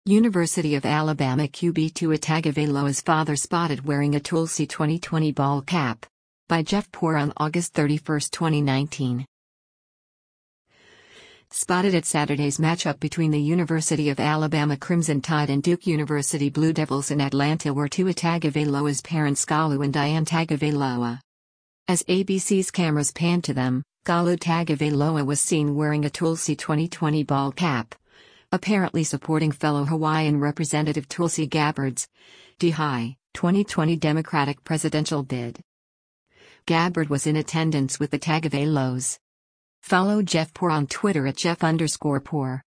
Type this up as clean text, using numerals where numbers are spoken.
University of Alabama QB Tua Tagovailoa's father spotted wearing a Tulsi 2020 ball cap. By Jeff Poor on August 31, 2019. Spotted at Saturday's matchup between the University of Alabama Crimson Tide and Duke University Blue Devils in Atlanta were Tua Tagovailoa's parents Galu and Diane Tagovailoa. As ABC's cameras panned to them, Galu Tagovailoa was seen wearing a Tulsi 2020 ball cap, apparently supporting fellow Hawaiian Representative Tulsi Gabbard's DeHaai 2020 Democratic presidential bid. Gabbard was in attendance with the Tagovailoas. Follow Jeff Poor on Twitter at Jeff_Poor.